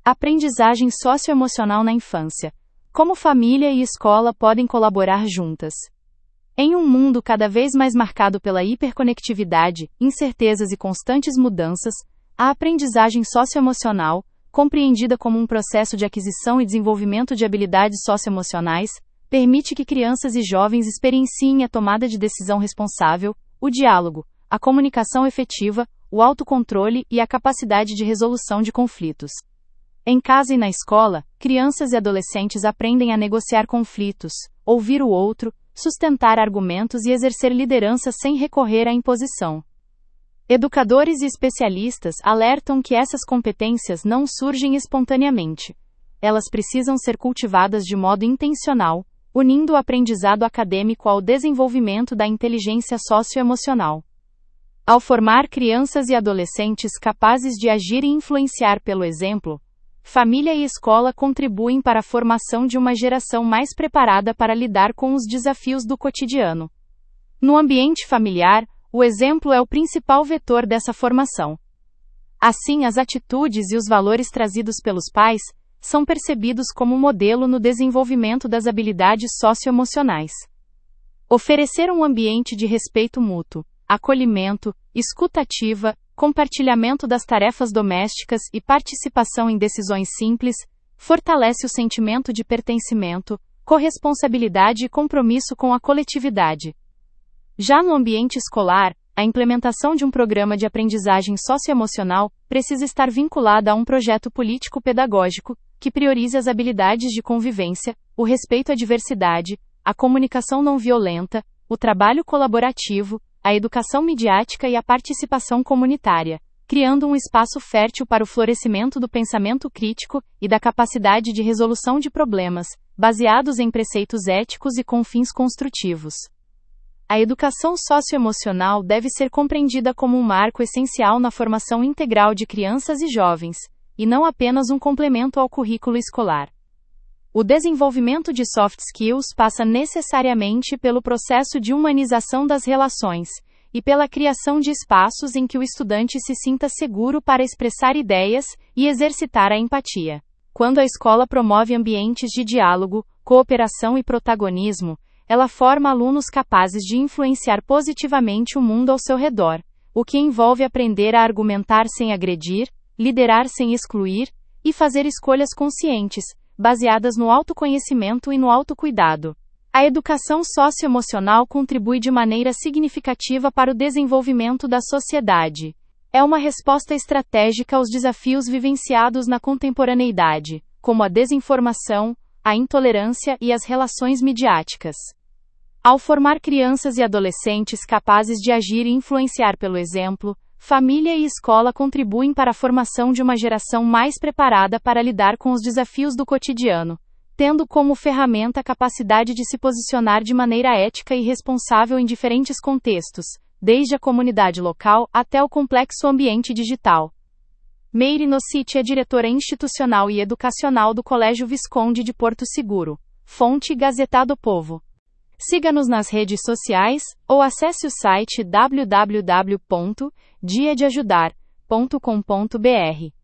Aprendizagem socioemocional na infância. Como família e escola podem colaborar juntas? Em um mundo cada vez mais marcado pela hiperconectividade, incertezas e constantes mudanças, a aprendizagem socioemocional, compreendida como um processo de aquisição e desenvolvimento de habilidades socioemocionais, permite que crianças e jovens experienciem a tomada de decisão responsável, o diálogo, a comunicação efetiva, o autocontrole e a capacidade de resolução de conflitos. Em casa e na escola, crianças e adolescentes aprendem a negociar conflitos, ouvir o outro, sustentar argumentos e exercer liderança sem recorrer à imposição. Educadores e especialistas alertam que essas competências não surgem espontaneamente. Elas precisam ser cultivadas de modo intencional, unindo o aprendizado acadêmico ao desenvolvimento da inteligência socioemocional. Ao formar crianças e adolescentes capazes de agir e influenciar pelo exemplo, família e escola contribuem para a formação de uma geração mais preparada para lidar com os desafios do cotidiano. No ambiente familiar, o exemplo é o principal vetor dessa formação. Assim, as atitudes e os valores trazidos pelos pais são percebidos como modelo no desenvolvimento das habilidades socioemocionais. Oferecer um ambiente de respeito mútuo, acolhimento, escuta ativa, compartilhamento das tarefas domésticas e participação em decisões simples, fortalece o sentimento de pertencimento, corresponsabilidade e compromisso com a coletividade. Já no ambiente escolar, a implementação de um programa de aprendizagem socioemocional precisa estar vinculada a um projeto político-pedagógico que priorize as habilidades de convivência, o respeito à diversidade, a comunicação não violenta, o trabalho colaborativo, a educação midiática e a participação comunitária, criando um espaço fértil para o florescimento do pensamento crítico e da capacidade de resolução de problemas, baseados em preceitos éticos e com fins construtivos. A educação socioemocional deve ser compreendida como um marco essencial na formação integral de crianças e jovens, e não apenas um complemento ao currículo escolar. O desenvolvimento de soft skills passa necessariamente pelo processo de humanização das relações e pela criação de espaços em que o estudante se sinta seguro para expressar ideias e exercitar a empatia. Quando a escola promove ambientes de diálogo, cooperação e protagonismo, ela forma alunos capazes de influenciar positivamente o mundo ao seu redor, o que envolve aprender a argumentar sem agredir, liderar sem excluir e fazer escolhas conscientes, baseadas no autoconhecimento e no autocuidado. A educação socioemocional contribui de maneira significativa para o desenvolvimento da sociedade. É uma resposta estratégica aos desafios vivenciados na contemporaneidade, como a desinformação, a intolerância e as relações midiáticas. Ao formar crianças e adolescentes capazes de agir e influenciar pelo exemplo, família e escola contribuem para a formação de uma geração mais preparada para lidar com os desafios do cotidiano, tendo como ferramenta a capacidade de se posicionar de maneira ética e responsável em diferentes contextos, desde a comunidade local até o complexo ambiente digital. Meire Nociti é diretora institucional e educacional do Colégio Visconde de Porto Seguro. Fonte Gazeta do Povo. Siga-nos nas redes sociais, ou acesse o site www.diadeajudar.com.br.